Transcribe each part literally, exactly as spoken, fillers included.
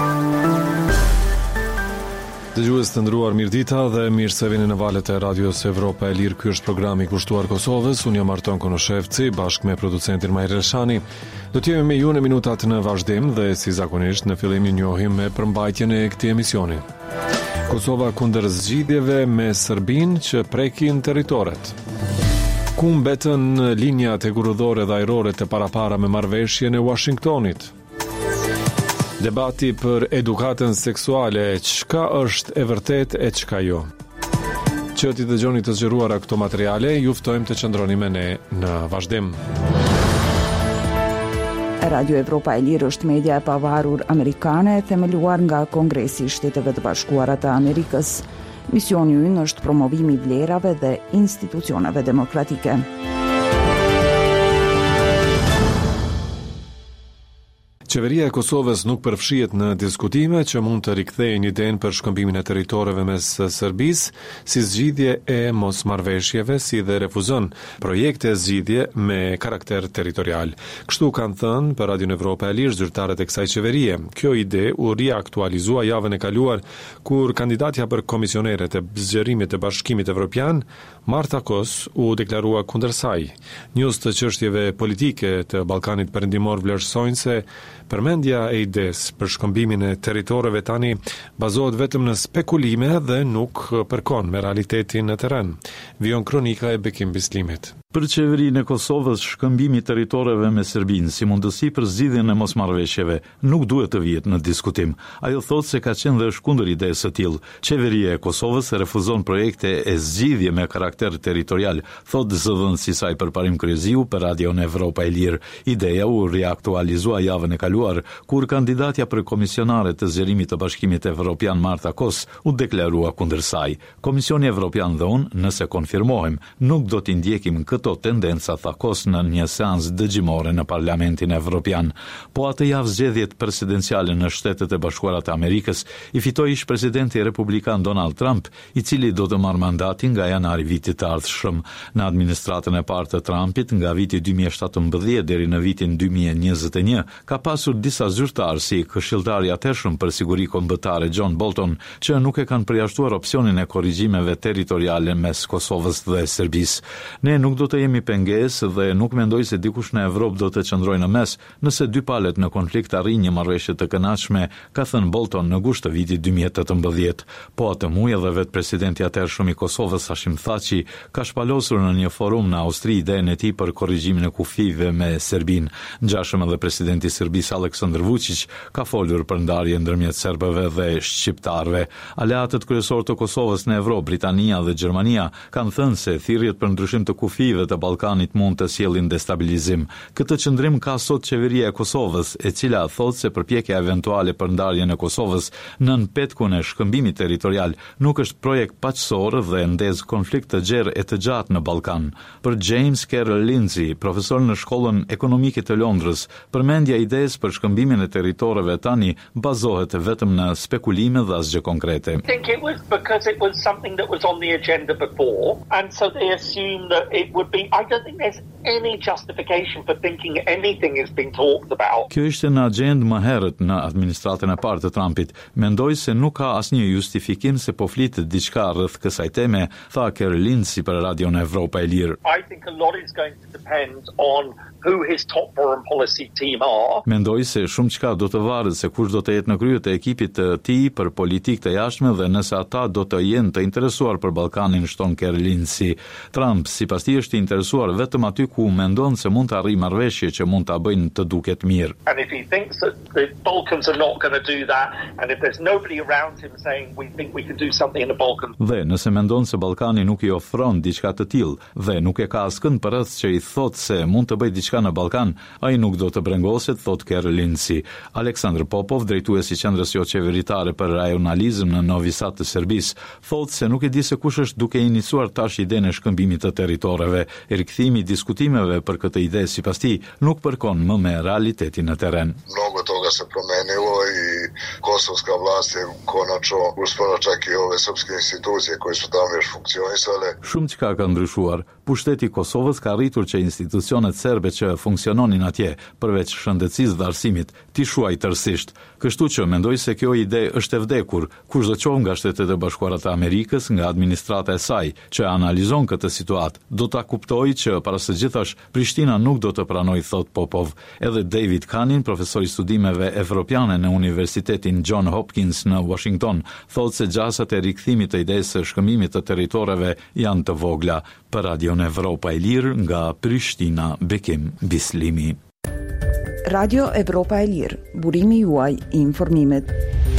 Dëgjues të nderuar, mirëdita dhe mirë se vini në valët e Radios Evropa e Lirë. Ky është programi i kushtuar Kosovës. Unë jam Arton Konoshevci bashkë me producentin Majr Elshani. Do të jemi me ju në minutat në vazhdim dhe si zakonisht në fillim ju njohim me përmbajtjen e këtij emisioni. Kosova kundër zgjidhjeve me Serbinë që prekin territoret. Ku mbetën linjat e gurudhore dhe ajrore të parapara me marrëveshjen e Washingtonit? Debati për edukatën seksuale, çka është e vërtet e çka jo. Që ti dëgjoni të zgjeruara këto materiale, ju ftojmë të qëndroni me ne në vazhdim. Radio Evropa e Lirë është media e pavarur amerikane e themeluar nga Kongresi i Shteteve të Bashkuara të Amerikës. Misioni i ynë është promovimi i vlerave dhe institucioneve demokratike. Qeveria e Kosovës nuk përfshihet në diskutime që mund të rikthejnë idenë për shkëmbimin e territoreve mes Serbisë si zgjidhje e mosmarrveshjeve, si dhe refuzon projekte zgjidhje me karakter territorial. Kështu kanë thënë për Radio Evropa e Lirë zyrtarët e kësaj qeverie. Kjo ide u riaktualizua javën e kaluar kur kandidatja për komisionere të zgjerimit të Bashkimit Evropian, Marta Kos, u deklarua kundër saj. Njës të çështjeve politike të Ballkanit Perëndimor vlerësojnë se përmendja e ides për shkëmbimin e territoreve tani bazohet vetëm në spekulime dhe nuk përkon me realitetin në terren. Vijon kronika e Bekim Bislimit. Për qeverinë e Kosovës, shkëmbimi i territoreve me Serbinë si mundësi për zgjidhjen e mosmarrveshjeve nuk duhet të vihet në diskutim. Ajo thotë se ka qenë dhe është kundër idesë së tillë. Qeveria e Kosovës refuzon projekte e zgjidhje me karakter territorial, thotë zëvendësi i saj përparim Kryeziu për Radio Evropa e Lirë. Ideja u riaktualizua javën e kaluar kur kandidatja për komisionare të zgjerimit të Bashkimit Evropian Marta Kos u deklarua kundër saj. Komisioni Evropian dhe unë, nëse konfirmohem, nuk do t'i ndjekim këto tendenca, tha Kos në një seancë dëgjimore në Parlamentin Evropian. Po atë javë zgjedhjet presidenciale në Shtetet e Bashkuara të Amerikës i fitoi ish presidenti republikan Donald Trump, i cili do të marrë mandatin nga janari vitit të ardhshëm. Në administratën e parë të Trumpit nga viti dy mijë e shtatëmbëdhjetë deri në vitin dy mijë e njëzet e një, ka pasur disa zyrtarë si këshilltari i atëhershëm për siguri kombëtare John Bolton, që nuk e kanë përjashtuar opsionin e korrigjimeve territoriale mes Kosovës dhe Serbisë. Ne nuk do të jemi pengesë dhe nuk mendoj se dikush në Evropë do të qëndrojë në mes nëse dy palët në konflikt arrijnë një marrëveshje të kënaqshme, ka thënë Bolton në gusht të vitit dy mijë e tetëmbëdhjetë. Po atë muaj edhe vetë presidenti i atëhershëm i Kosovës Hashim Thaçi ka shpalosur në një forum në Austri idenë e tij për korrigjimin e kufive me Serbinë. Ngjashëm edhe presidenti i Serbisë Aleksandar Vučić ka folur për ndarje ndërmjet serbëve dhe shqiptarëve. Aleatët kryesorë të Kosovës në Evropë, Britania dhe Gjermania kanë thënë se thirrjet për ndryshim të kufive të Ballkanit mund të sjellin destabilizim. Këtë qëndrim ka sot qeveria e Kosovës, e cila thotë se përpjekja eventuale për ndarjen e Kosovës nën petkun e shkëmbimit territorial nuk është projekt paqësor dhe ndez konflikt të gjerë e të gjatë në Ballkan. Për James Carroll Lindsay, profesor në Shkollën Ekonomike të Londrës, përmendja e idesë për shkëmbimin e territoreve tani bazohet vetëm në spekulime dhe asgjë konkrete. I think it was because it was something that was on the agenda before, and so they assumed that it would be. I don't think there's any justification for thinking anything is being talked about. Kjo ishte në agjendë më herët në administratën e parë të Trumpit. Mendoj se nuk ka asnjë justifikim se po flitet diçka rreth kësaj teme, tha Carroll Lindsay për Radio Evropa e Lirë. I think a lot is going to depend on who his top foreign policy team are. Mendoj se shumë çka do të varet se kush do të jetë në krye të ekipit të tij për politikë të jashtme dhe nëse ata do të jenë të interesuar për Ballkanin, shton Carroll Lindsay. Trump sipas tij është interesuar vetëm aty ku mendon se mund të arrijë marrëveshje që mund ta bëjnë të duket mirë. And if he thinks that the Balkans are not going to do that, and if there's nobody around him saying we think we can do something in the Balkans. Dhe nëse mendon se Ballkani nuk i ofron diçka të tillë dhe nuk e ka askënd përreth që i thotë se mund të bëjë diçka në Ballkan, ai nuk do të brengoset, thot Carroll Lindsay. Aleksandr Popov, drejtuesi i qendrës jo qeveritare për rajonalizëm në Novi Sad të Serbisë, thotë se nuk e di se kush është duke iniciuar tash idenë e shkëmbimit të territoreve. Rikthimi i diskutimeve për këtë ide sipas tij nuk përkon më me realitetin në terren. Mnogo toga se promenilo i kosovska vlast je konačno uspela čak i ove srpske institucije koje su tamo još funkcionisale. Shumë çka ka ndryshuar. Pushteti i Kosovës ka arritur që institucionet serbe që funksiononin atje, përveç shëndetësisë dhe arsimit, t'i shuaj tërësisht. Kështu që mendoj se kjo ide është e vdekur, kushdo qoftë nga Shtetet e Bashkuara të Amerikës, nga administrata e saj, që analizon këtë situatë, do ta kuptojë që para së gjithash Prishtina nuk do të pranojë, thot Popov. Edhe David Kanin, profesor i studimeve evropiane në Universitetin John Hopkins në Washington, thotë se gjasat e rikthimit të idesë së shkëmbimit të territoreve janë të vogla. Për Radion Evropa e Lirë nga Prishtina, Bekim Bislimi. Radio Evropa e Lirë, burimi juaj i informimit.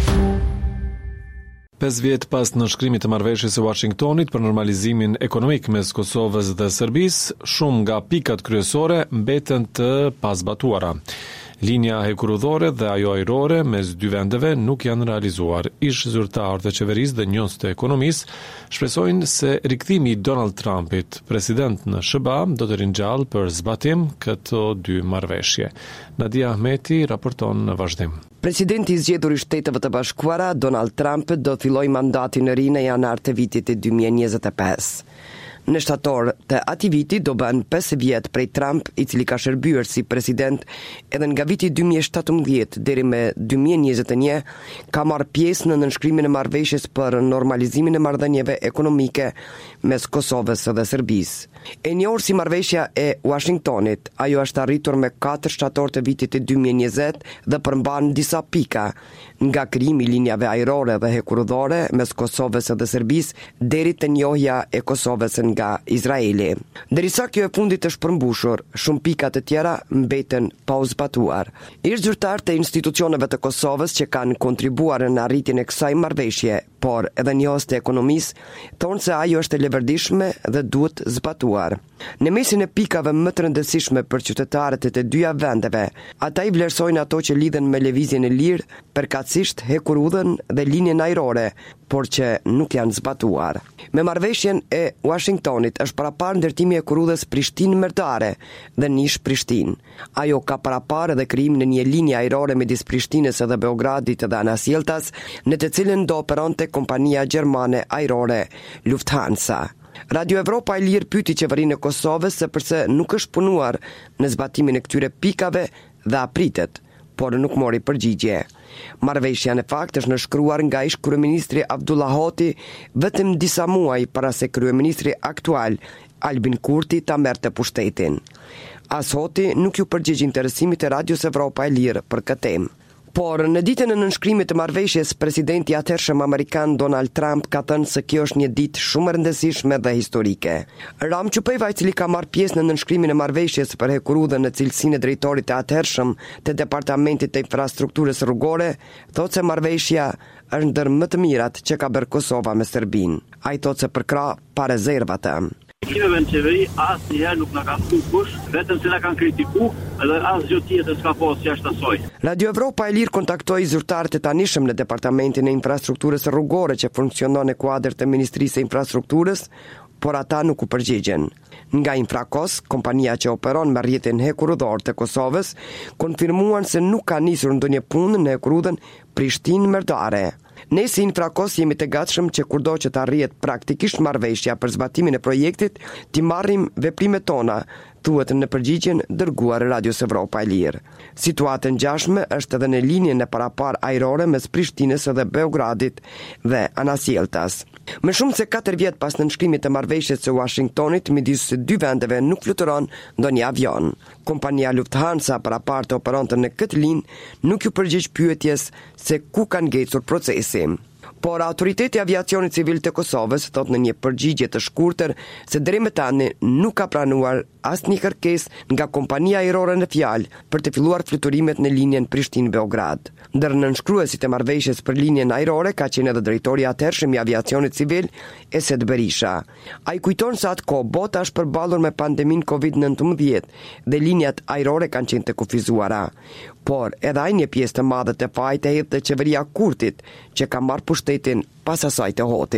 Pesë vjet pas nënshkrimit të marrëveshjes së Washingtonit për normalizimin ekonomik mes Kosovës dhe Serbisë, shumë nga pikat kryesore mbeten të pazbatuara. Linja hekurudhore dhe ajo ajrore mes dy vendeve nuk janë realizuar. Ish zyrtarët e qeverisë dhe njohës të ekonomisë shpresojnë se rikthimi i Donald Trumpit, president në S B A, do të ringjallë për zbatim këto dy marrëveshje. Nadia Ahmeti raporton në vazhdim. Presidenti i zgjedhur i Shteteve të Bashkuara, Donald Trump, do fillojë mandatin e ri në janar të vitit të dy mijë e njëzet e pesë. Në shtator të atij viti do bën pesë vjet prej Trump, i cili ka shërbyer si president edhe nga viti dy mijë e shtatëmbëdhjetë deri me dy mijë e njëzet e një, ka marrë pjesë në nënshkrimin e marrëveshjes për normalizimin e marrëdhënieve ekonomike mes Kosovës dhe Serbisë. E njohur si marrëveshja e Washingtonit, ajo është arritur me katër shtator të vitit të dy mijë e njëzet dhe përmban disa pika, nga krijimi i linjave ajrore dhe hekurudhore mes Kosovës dhe Serbisë deri te njohja e Kosovës nga Izraeli. Derisa kjo e fundit është përmbushur, shumë pika të tjera mbeten pa u zbatuar. Ish zyrtar të institucioneve të Kosovës që kanë kontribuar në arritjen e kësaj marrëveshje, por edhe njohës të ekonomisë, thonë se ajo është e leverdishme dhe duhet zbatuar. Në mesin e pikave më të rëndësishme për qytetarët e të dyja vendeve, ata i vlerësojnë ato që lidhen me lëvizjen e lirë, përkatësisht hekurudhën dhe linjen ajrore, por që nuk janë zbatuar. Me marrëveshjen e Washingtonit është parapar ndërtimi e hekurudhës Prishtinë-Merdare dhe Nish-Prishtinë. Ajo ka parapar edhe krijimin e një linje ajrore midis Prishtinës dhe Beogradit dhe Anasjeltas, në të cilën do operonte kompania gjermane ajrore Lufthansa. Radio Evropa e Lirë pyeti qeverinë e Kosovës se pse nuk është punuar në zbatimin e këtyre pikave dhe apritet, por nuk mori përgjigje. Marrëveshja në fakt është nënshkruar nga ish kryeministri Abdullah Hoti vetëm disa muaj para se kryeministri aktual Albin Kurti ta merrte pushtetin. As Hoti nuk ju përgjigj interesimit të Radios Evropa e Lirë për këtë temë. Por në ditën e nënshkrimit të marrëveshjes, presidenti i atëhershëm amerikan Donald Trump ka thënë se kjo është një ditë shumë e rëndësishme dhe historike. Ram Qupeva, i cili ka marrë pjesë në nënshkrimin e marrëveshjes për hekurudhën në cilësinë e drejtorit të atëhershëm të Departamentit të Infrastrukturës Rrugore, thotë se marrëveshja është ndër më të mirat që ka bërë Kosova me Serbinë. Ai thotë se përkrah pa rezerva të. Kimeve në qeveri asnjëherë nuk na kanë thënë kush, vetëm se na kanë kritikuar dhe asgjë tjetër s'ka pasur jashtë asaj. Radio Evropa e Lirë kontaktoi zyrtarët e tanishëm në Departamentin e Infrastrukturës Rrugore që funksionon në kuadër të Ministrisë së Infrastrukturës, por ata nuk u përgjigjen. Nga Infrakos, kompania që operon me rrjetin hekurudhor të Kosovës, konfirmuan se nuk ka nisur ndonjë punë në hekurudhën Prishtinë-Merdare. Ne si Infrakos jemi të gatshëm që kurdo që të arrihet praktikisht marrëveshja për zbatimin e projektit, t'i marrim veprimet tona, thuhet në përgjigjen dërguar Radios Evropa e Lirë. Situata e ngjashme është edhe në linjen e parapar ajrore mes Prishtinës dhe Beogradit dhe Anasjeltas. Më shumë se katër vjet pas nënshkrimit të marrëveshjes së Washingtonit midis së dy vendeve nuk fluturon ndonjë avion. Kompania Lufthansa parapar të operonte në këtë linjë nuk ju përgjigj pyetjes se ku ka ngecur procesi. Por autoriteti aviacionit civil të Kosovës thot në një përgjigje të shkurtër se deri më tani nuk ka pranuar asnjë kërkesë nga kompania ajrore në fjalë për të filluar fluturimet në linjen Prishtinë-Beograd. Ndër nënshkruesit e marrëveshjes për linjen ajrore ka qenë edhe drejtori i atëhershëm i aviacionit civil, Esed Berisha. Ai kujton se atë kohë bota është përballur me pandeminë kovid nëntëmbëdhjetë dhe linjat ajrore kanë qenë të kufizuara. Por edhe ai një pjesë të madhe të fajit e hedh te qeveria Kurtit, që ka marrë pushtetin pas asaj të Hotit.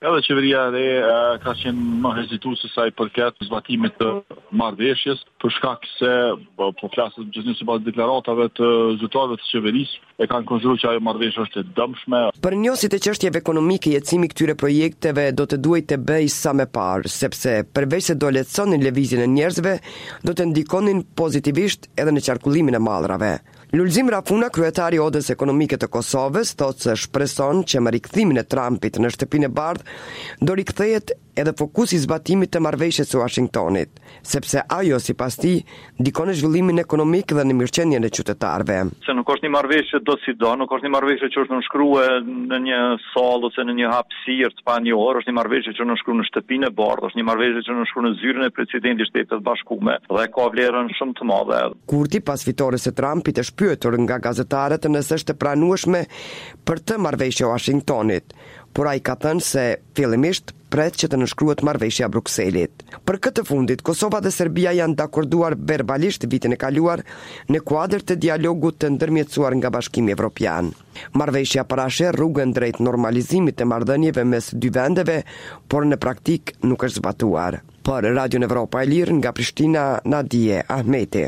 Edhe qeveria e re uh, ka qenë më hezituese sa i përket zbatimit të marrëveshjes, për shkak se po, po flasë gjithnjë sipas deklaratave të zyrtarëve të qeverisë, e kanë konsideruar që ajo marrëveshje është e dëmshme. Për njësit e çështjeve ekonomike, jetësimi këtyre projekteve do të duhet të bëj sa më parë, sepse përveç se do lehtësonin lëvizjen e njerëzve, do të ndikonin pozitivisht edhe në qarkullimin e mallrave. Lulzim Rafuna, kryetari i Odës Ekonomike të Kosovës, thotë se shpreson që me rikthimin e Trumpit në shtëpinë e bardhë do rikthehet edhe fokusi i zbatimit të marrëveshjes së Washingtonit, sepse ajo sipas tij ndikon në zhvillimin ekonomik dhe në mirëqenien e qytetarëve. Se nuk është një marrëveshje do si do, nuk është një marrëveshje që është nënshkruar në një sallë ose në një hapësirë të panjohur, është një marrëveshje që nënshkruhet në shtëpinë e bardhë, është një marrëveshje që nënshkruhet në zyrën e presidentit të Shtetit të Bashkuar dhe ka vlerën shumë të madhe. Kurti pas fitores së Trumpit është pyetur nga gazetarët nëse është e pranueshme për të marrëveshje Washingtonit, por ai ka thënë se fillimisht pret që të nënshkruhet marrëveshja Brukselit. Për këtë fundit, Kosova dhe Serbia janë dakorduar verbalisht vitin e kaluar në kuadër të dialogut të ndërmjetësuar nga Bashkimi Evropian. Marrëveshja parasheh rrugën drejt normalizimit të marrëdhënieve mes dy vendeve, por në praktik nuk është zbatuar. Për Radion Evropa e Lirë nga Prishtina, Nadije Ahmeti.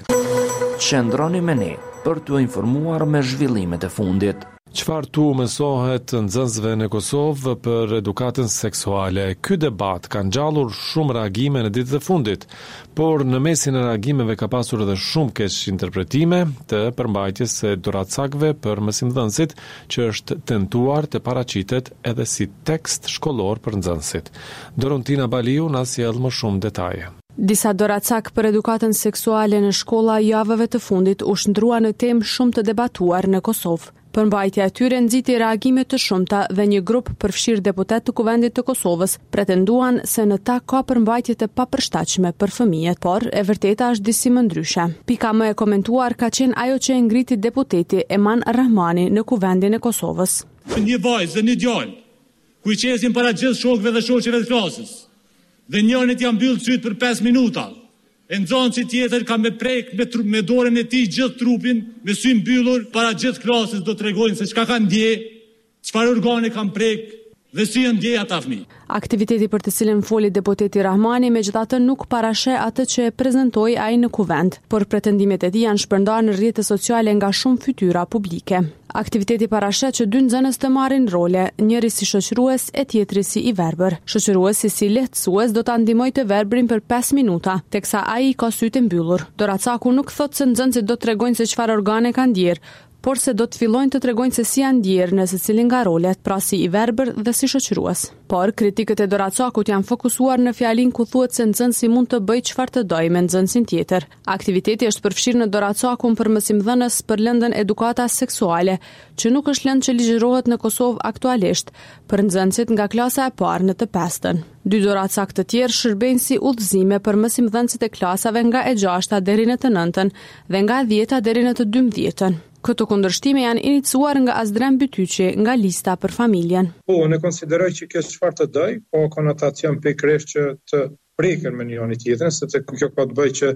Qëndroni me ne për t'u informuar me zhvillimet e fundit. Çfarë tu mësohet nxënësve në Kosovë për edukatën seksuale? Ky debat ka ngjallur shumë reagime në ditët e fundit, por në mesin e reagimeve ka pasur edhe shumë keq interpretime të përmbajtjes së doracakëve për mësimdhënësit, që është tentuar të paraqitet edhe si tekst shkollor për nxënësit. Dorontina Baliu na sjell më shumë detaje. Disa doracak për edukatën seksuale në shkolla javëve të fundit u shndrua në temë shumë të debatuar në Kosovë. Përmbajtja e tyre nxiti reagime të shumta dhe një grup përfshirë deputet të Kuvendit të Kosovës pretenduan se në ta ka përmbajtje të papërshtatshme për fëmijët, por e vërteta është disi më ndryshe. Pika më e komentuar ka qenë ajo që e ngriti deputeti Eman Rahmani në Kuvendin e Kosovës. Një vajzë dhe një djalë, ku i qesin para gjithë shokëve dhe shoqeve të klasës, dhe njërit janë mbyllë syt për pesë minuta. E nxënësi tjetër ka me prek me, tru, me dorën e tij gjithë trupin, me sy mbyllur para gjithë klasës do t'rregojnë se çka kanë ndje, çfarë organe kanë prek dhe si janë ndje ata fëmijë. Aktiviteti për të cilën foli deputeti Rahmani megjithatë nuk parasheh atë që e prezantoi ai në kuvend, por pretendimet e tij janë shpërndarë në rrjetet sociale nga shumë fytyra publike. Aktiviteti parasheh që dy nxënës të marrin role, njëri si shoqërues e tjetri si i verbër. Shoqëruesi si lehtësues do ta ndihmojë të verbrin për pesë minuta, teksa ai ka sytë mbyllur. Doracaku nuk thotë se nxënësit do të tregojnë se çfarë organe kanë ndjer, por se do të fillojnë të tregojnë se si janë ndjerë në secilin nga rolet, pra si i verbër dhe si shoqërues. Por kritikët e Doracakut janë fokusuar në fjalinë ku thuhet se nxënësi mund të bëjë çfarë të dojë me nxënësin tjetër. Aktiviteti është përfshirë në Doracakun për mësimdhënës për lëndën edukata seksuale, që nuk është lëndë që ligjërohet në Kosovë aktualisht për nxënësit nga klasa e parë në të pestën. Dy doracak të tjerë shërbejnë si udhëzime për mësimdhënësit e klasave nga e gjashta deri në të nëntën dhe nga e dhjeta deri në të dymbëdhjetën. Këto kundërshtime janë iniciuar nga Azdrem Bytyqi nga lista për familjen. Po, ne konsideroj që kjo çfarë të doj, po konotacion pikërisht që të preken me njëri tjetrin, sepse kjo ka të bëjë që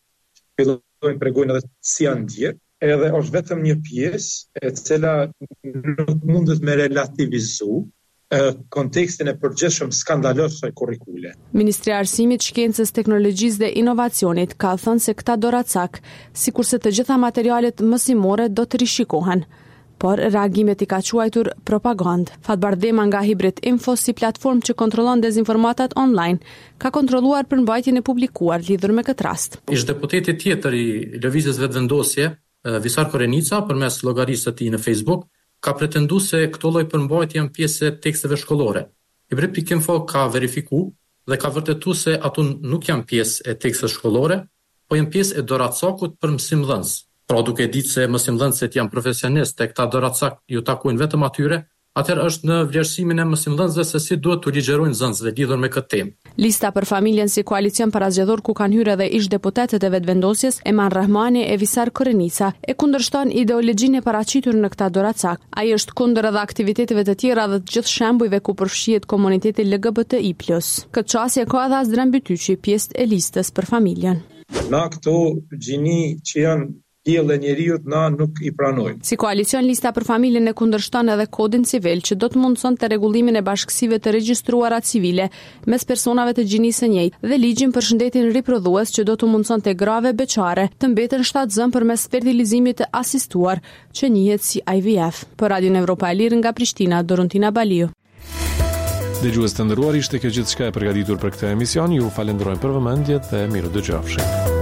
fillojnë tregojnë edhe si janë ndjer, edhe është vetëm një pjesë e cila nuk mundet me relativizu kontekstin e përgjithshëm skandalos së kurrikule. Ministri i Arsimit, Shkencës, Teknologjisë dhe Inovacionit ka thënë se këta doracak, sikurse të gjitha materialet mësimore do të rishikohen, por reagimet i ka quajtur propagandë. Fatbardhema nga Hybrid Info, si platformë që kontrollon dezinformatat online, ka kontrolluar përmbajtjen e publikuar lidhur me këtë rast. Ish deputeti tjetër i lëvizjes vetëvendosje, Visar Korenica, përmes llogarisë së tij në Facebook, ka pretendu se këto lloj përmbajtje janë pjesë e teksteve shkollore. Hybrid Info ka verifikuar dhe ka vërtetuar se ato nuk janë pjesë e teksteve shkollore, po janë pjesë e doracakut për mësimdhënës. Pra duke ditë se mësimdhënësit janë profesionistë e këta doracak ju takojnë vetëm atyre, atëherë është në vlerësimin e mësimdhënësve se si duhet të ligjerojnë nxënësve lidhur me këtë temë. Lista për familjen si koalicion parazgjedhor ku kanë hyrë edhe ish deputetët e vetëvendosjes, Eman Rahmani e Visar Korenica, e kundërshton ideologjinë e paraqitur në këta doracak. Ai është kundër edhe aktiviteteve të tjera dhe të gjithë shembujve ku përfshihet komuniteti L G B T I plus. Këtë çështje ka edhe Azdrem Bytyqi, pjesë e listës për familjen. Na këto gjini që janë Diellë e njeriut na nuk i pranojmë. Si koalicion, Lista për Familjen e kundërshton edhe kodin civil që do të mundsonte rregullimin e bashkësive të regjistruara civile mes personave të gjinisë së njëjtë dhe ligjin për shëndetin riprodhues që do të mundsonte grave beqare të mbeten shtatzën përmes fertilizimit të asistuar, që njihet si I V F. Për Radion Evropa e Lirë nga Prishtina, Dorontina Baliu. Dëgjues të nderuar, ishte kjo gjithçka e përgatitur për këtë emision. Ju falenderoj për vëmendjet dhe miru dëgjofshi.